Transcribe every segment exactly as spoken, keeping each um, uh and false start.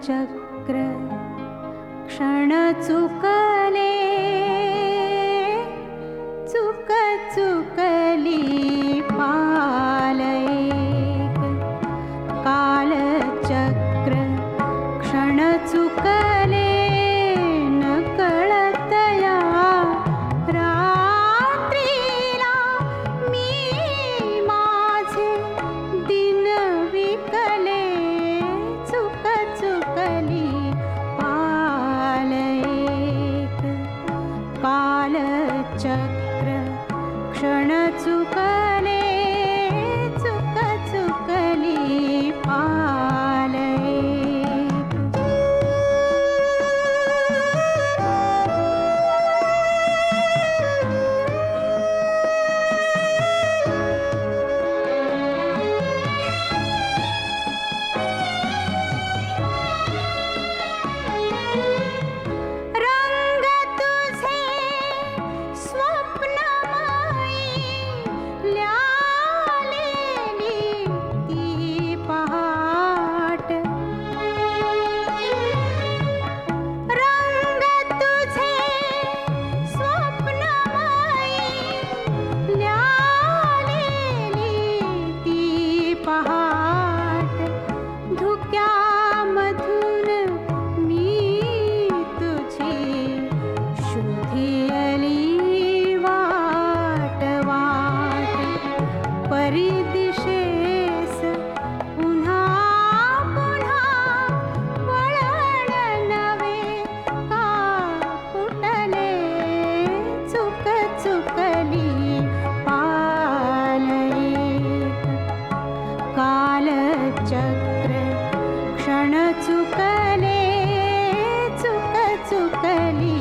कालचक्र क्षण चुकले चुक चुकली पालैक कालचक्र क्षण चुकले न कळतया रात्रीला मी माझे दिन विकले चुक चुकली पालैक कालचक्र क्षण चुकले चुक चुकली पालैक रंग तुझे स्वप्नमयी ल्यालेली ती पहाट रंग तुझे स्वप्नमयी ल्यालेली ती पहाट धुक्यामधून मी तुझी शोधियली वाट वाट परिदिशेस पुन्हा पुन्हा वळण नवे का फुटले चुक चुकली पालैक कालचक्र क्षण चुकले चुक चुकली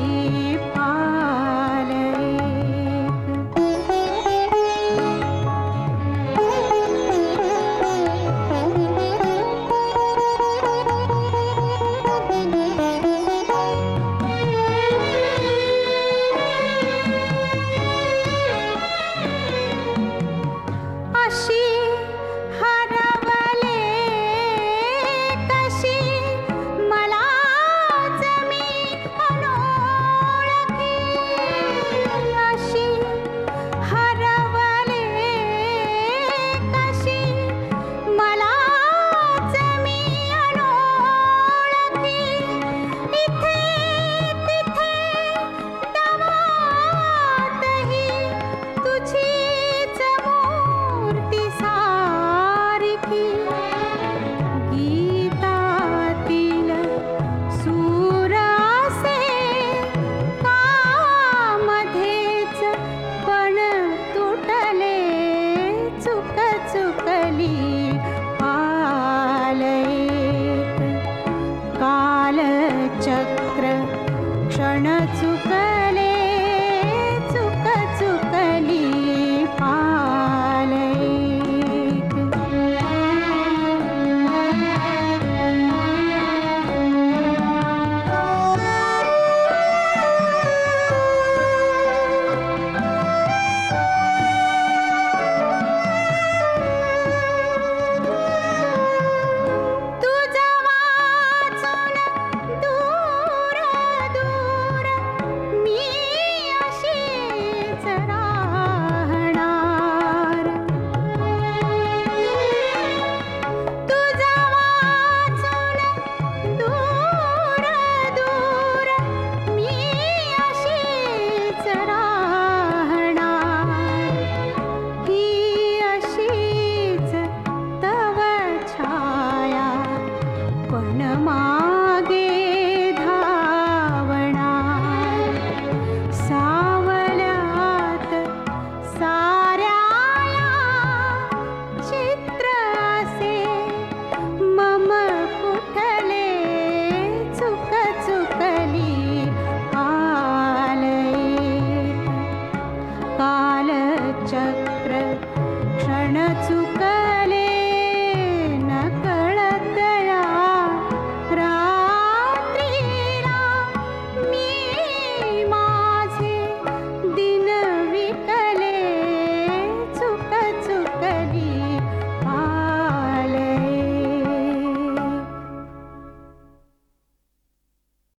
अशी हरवले कशी मलाच मी अनोळखी अशी हरवले कशी मलाच मी अनोळखी इथे तिथे दवातही तुझीच मूर्ती सारखी गीतातील सूर असे कामध्येच पण तुटले चुक चुकली पालैक कालचक्र क्षण चुकले चुक चुकली पालैक तुझं वाचून दूर दूर मी अशीच राहणार तुझं वाचून दूर दूर मी अशीच राहणार ही अशीच तव छाया पण मागे धावणार सावल्यात साऱ्या चित्र असे मम कुठले चुक चुकली पालैक कालचक्र